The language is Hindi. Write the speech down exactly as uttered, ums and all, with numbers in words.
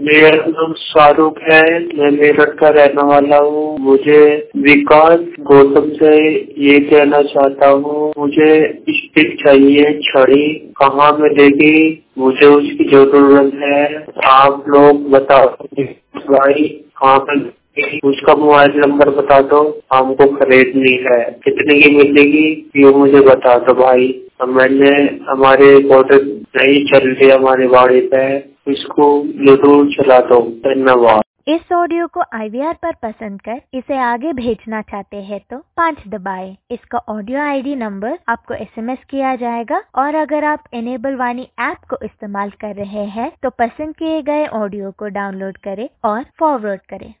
मेरा नाम शाहरुख है। मैं मेरठ का रहने वाला हूँ। मुझे विकास गौतम से ये कहना चाहता हूँ, मुझे स्टिक चाहिए, छड़ी कहाँ मिलेगी? मुझे उसकी जरूरत है। आप लोग बताओ भाई कहाँ पर, उसका मोबाइल नंबर बता दो, हमको खरीदनी है। कितने की मिलेगी ये मुझे बता दो भाई। मैंने हमारे मोटर नहीं चल रही हमारी गाड़ी पे, इसको जरूर चला दो। धन्यवाद। इस ऑडियो को आई वी आर पर पसंद कर इसे आगे भेजना चाहते हैं तो पाँच दबाएं। इसका ऑडियो आई डी नंबर आपको एस एम एस किया जाएगा और अगर आप इनेबल वाणी ऐप को इस्तेमाल कर रहे हैं तो पसंद किए गए ऑडियो को डाउनलोड करें और फॉरवर्ड करें।